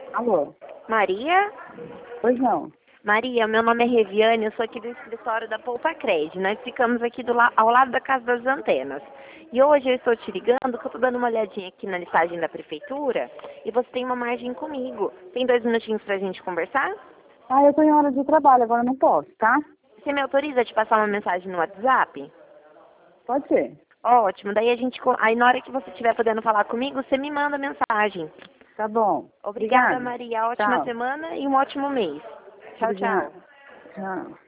Alô? Maria? Pois não. Maria, meu nome é Reviane, eu sou aqui do escritório da Poupa Cred. Nós ficamos aqui ao lado da Casa das Antenas. E hoje eu estou te ligando, que eu estou dando uma olhadinha aqui na listagem da prefeitura e você tem uma margem comigo. Tem 2 minutinhos pra gente conversar? Ah, eu tô em hora de trabalho, agora não posso, tá? Você me autoriza a te passar uma mensagem no WhatsApp? Pode ser. Ótimo, daí aí na hora que você estiver podendo falar comigo, você me manda mensagem. Tá bom. Obrigada, Obrigada. Maria. Ótima Tchau. semana e um ótimo mês. Tchau, tchau. Obrigada. Tchau.